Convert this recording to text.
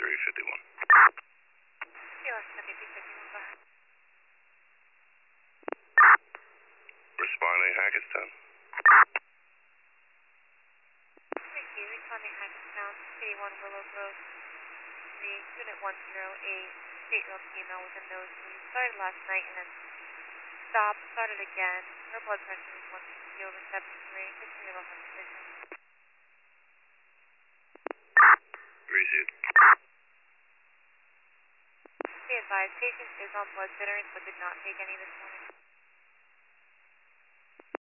351. Kilo 7351, go ahead. Responding Hackettstown. Thank you. Responding Hackettstown, City 1 Willow Grove, 3, Unit 10, a 8-year-old female with a nosebleed. Started last night and then stopped, started again. Her blood pressure is 160 over 73. History of a heart condition. Received. Be advised, patient is on blood thinners but did not take any this morning.